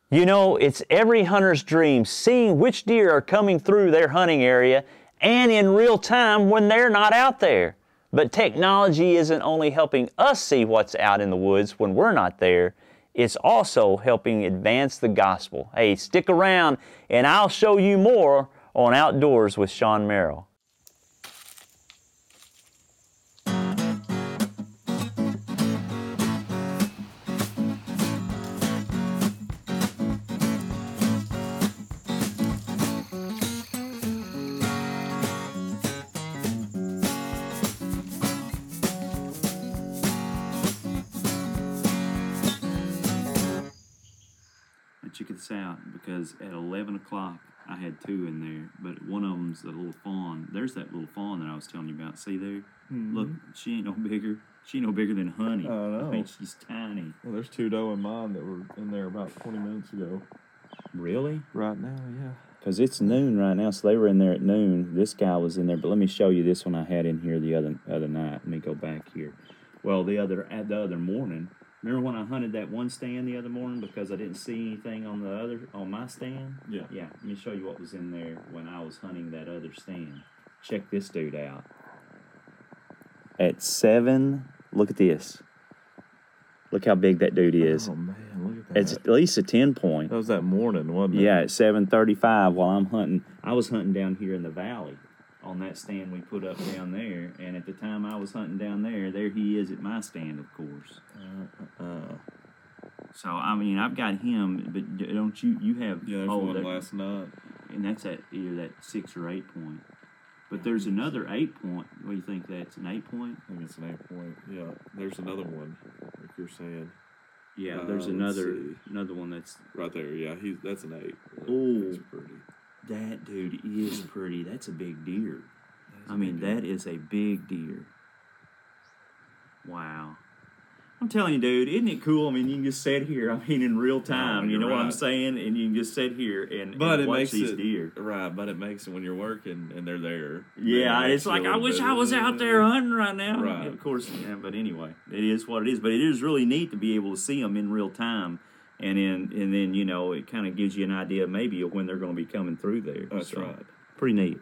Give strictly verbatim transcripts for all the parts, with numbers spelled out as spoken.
You know, it's every hunter's dream seeing which deer are coming through their hunting area and in real time when they're not out there. But technology isn't only helping us see what's out in the woods when we're not there, it's also helping advance the gospel. Hey, stick around and I'll show you more on Outdoors with Sean Merrill. Check this out, because at eleven o'clock I had two in there, but one of them's a little fawn. There's that little fawn that I was telling you about. See there? Mm-hmm. Look, she ain't no bigger. She ain't no bigger than Honey. I know. I mean, she's tiny. Well, there's two doe in mine that were in there about twenty minutes ago. Really? Right now, yeah. Because it's noon right now, so they were in there at noon. This guy was in there, but let me show you this one I had in here the other other night. Let me go back here. Well, the other at the other morning. Remember when I hunted that one stand the other morning because I didn't see anything on the other on my stand? Yeah. Yeah. Let me show you what was in there when I was hunting that other stand. Check this dude out. At seven, look at this. Look how big that dude is. Oh man, look at that. It's at least a ten point. That was that morning, wasn't it? Yeah, at seven thirty-five while I'm hunting. I was hunting down here in the valley on that stand we put up down there, and at the time I was hunting down there, there he is at my stand, of course. Uh, uh, so I mean, I've got him, but don't you? You have yeah, there's oh, one that, last night, and that's at either that six or eight point. But there's another eight point. What do you think? That's an eight point? I think it's an eight point. Yeah, there's another one, like you're saying. Yeah, Uh, there's let's another see. another one that's Right there. Yeah, he's that's an eight. Oh. That's pretty. that dude is pretty. That's a big deer. That's a I mean, big deer. that is a big deer. Wow. I'm telling you, dude, isn't it cool? I mean, you can just sit here, I mean, in real time, Oh, you know you're what I'm right. saying? And you can just sit here and, But and it watch makes these it deer. right. But it makes it when you're working and they're there. Yeah, it it's makes you like, a I little wish bit, I was out there hunting right now. Right. Of course, yeah, but anyway, it is what it is. But it is really neat to be able to see them in real time. And then, and then you know, it kind of gives you an idea maybe of when they're going to be coming through there. That's So, right. Pretty neat.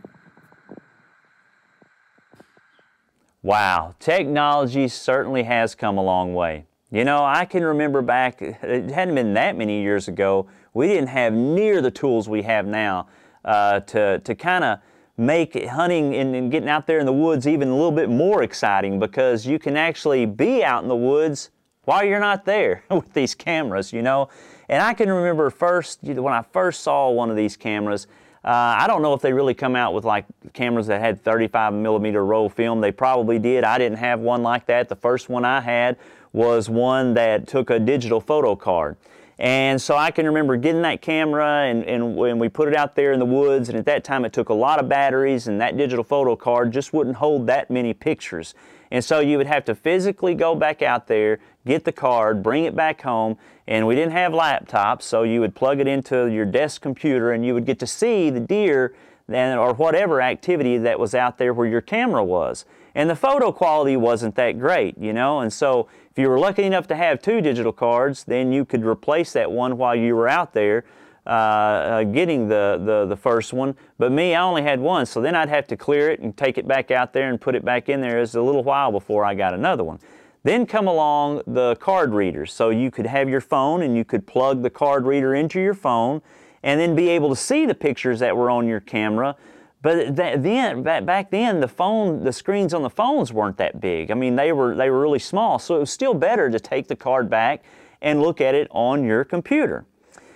Wow, technology certainly has come a long way. You know, I can remember back, it hadn't been that many years ago, we didn't have near the tools we have now uh, to, to kind of make hunting and, and getting out there in the woods even a little bit more exciting, because you can actually be out in the woods while you're not there with these cameras, you know. And I can remember first, when I first saw one of these cameras, Uh, I don't know if they really come out with like cameras that had thirty-five millimeter roll film. They probably did. I didn't have one like that. The first one I had was one that took a digital photo card. And so I can remember getting that camera, and, and when we put it out there in the woods, and at that time it took a lot of batteries, and that digital photo card just wouldn't hold that many pictures. And so you would have to physically go back out there, get the card, bring it back home, and we didn't have laptops, so you would plug it into your desk computer and you would get to see the deer then, or whatever activity that was out there where your camera was. And the photo quality wasn't that great, you know, and so if you were lucky enough to have two digital cards, then you could replace that one while you were out there uh, uh, getting the, the, the first one. But me, I only had one, so then I'd have to clear it and take it back out there and put it back in there. It was a little while before I got another one. Then come along the card readers, so you could have your phone and you could plug the card reader into your phone and then be able to see the pictures that were on your camera. But that, then, back then, the phone, the screens on the phones weren't that big. I mean, they were they were really small, so it was still better to take the card back and look at it on your computer.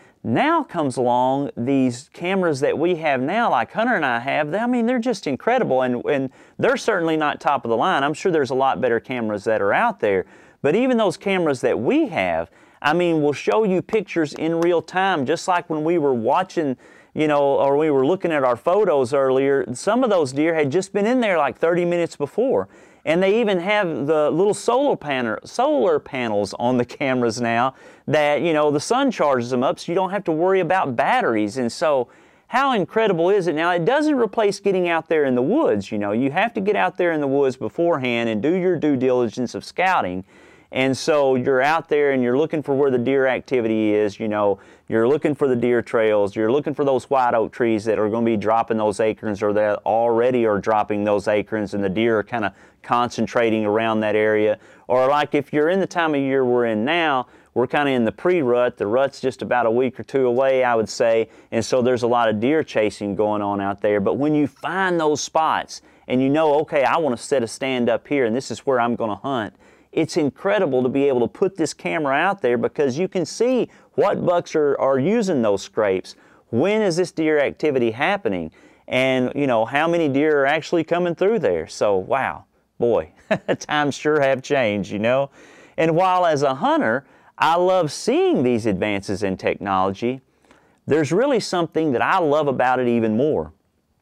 Now comes along these cameras that we have now, like Hunter and I have. I mean, they're just incredible, and, and they're certainly not top of the line. I'm sure there's a lot better cameras that are out there. But even those cameras that we have, I mean, will show you pictures in real time, just like when we were watching, you know, or we were looking at our photos earlier. Some of those deer had just been in there like thirty minutes before. And they even have the little solar panel, solar panels on the cameras now that, you know, the sun charges them up, so you don't have to worry about batteries. And so how incredible is it? Now, it doesn't replace getting out there in the woods. You know, you have to get out there in the woods beforehand and do your due diligence of scouting. And so you're out there and you're looking for where the deer activity is, you know, you're looking for the deer trails, you're looking for those white oak trees that are going to be dropping those acorns or that already are dropping those acorns and the deer are kind of concentrating around that area. Or like if you're in the time of year we're in now, we're kind of in the pre-rut. The rut's just about a week or two away, I would say, and so there's a lot of deer chasing going on out there. But when you find those spots and you know, okay, I want to set a stand up here and this is where I'm going to hunt, it's incredible to be able to put this camera out there because you can see what bucks are, are using those scrapes. When is this deer activity happening? And, you know, how many deer are actually coming through there? So, wow, boy, times sure have changed, you know. And while as a hunter, I love seeing these advances in technology, there's really something that I love about it even more.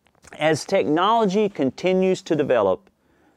As technology continues to develop,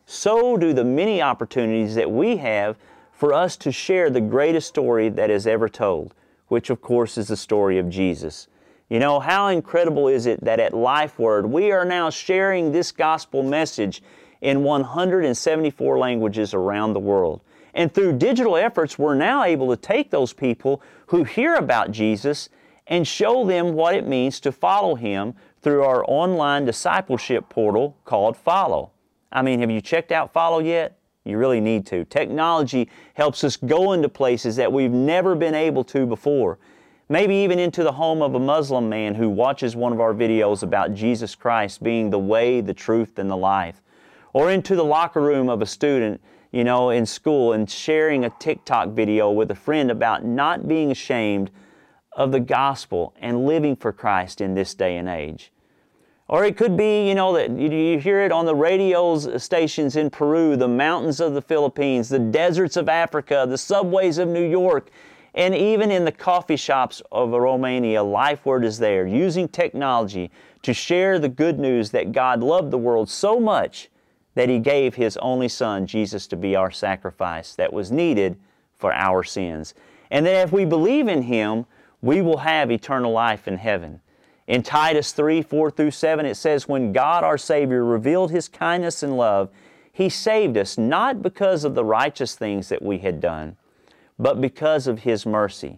so do the many opportunities that we have for us to share the greatest story that is ever told, which of course is the story of Jesus. You know, how incredible is it that at LifeWord we are now sharing this gospel message in one hundred seventy-four languages around the world. And through digital efforts, we're now able to take those people who hear about Jesus and show them what it means to follow Him through our online discipleship portal called Follow. I mean, have you checked out Follow yet? You really need to. Technology helps us go into places that we've never been able to before. Maybe even into the home of a Muslim man who watches one of our videos about Jesus Christ being the way, the truth, and the life. Or into the locker room of a student, you know, in school and sharing a TikTok video with a friend about not being ashamed of the gospel and living for Christ in this day and age. Or it could be, you know, that you hear it on the radio stations in Peru, the mountains of the Philippines, the deserts of Africa, the subways of New York, and even in the coffee shops of Romania, LifeWord is there, using technology to share the good news that God loved the world so much that He gave His only Son, Jesus, to be our sacrifice that was needed for our sins. And that if we believe in Him, we will have eternal life in heaven. In Titus three, four through seven, it says, when God our Savior revealed His kindness and love, He saved us not because of the righteous things that we had done, but because of His mercy.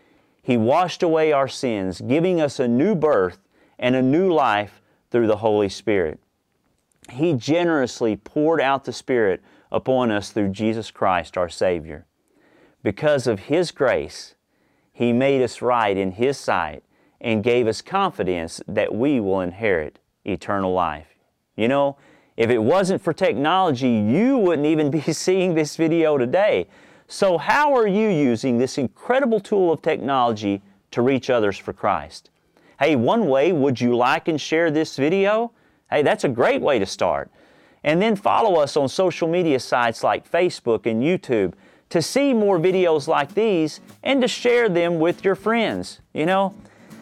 He washed away our sins, giving us a new birth and a new life through the Holy Spirit. He generously poured out the Spirit upon us through Jesus Christ our Savior. Because of His grace, He made us right in His sight and gave us confidence that we will inherit eternal life. You know, if it wasn't for technology, you wouldn't even be seeing this video today. So how are you using this incredible tool of technology to reach others for Christ? Hey, one way, would you like and share this video? Hey, that's a great way to start. And then follow us on social media sites like Facebook and YouTube to see more videos like these and to share them with your friends. You know,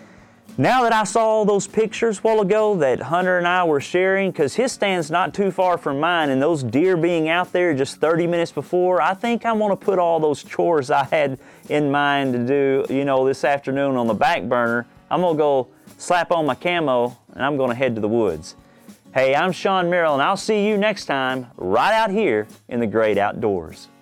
now that I saw all those pictures a while ago that Hunter and I were sharing, because his stand's not too far from mine, and those deer being out there just thirty minutes before, I think I want to put all those chores I had in mind to do, you know, this afternoon on the back burner. I'm going to go slap on my camo, and I'm going to head to the woods. Hey, I'm Sean Merrill, and I'll see you next time right out here in the great outdoors.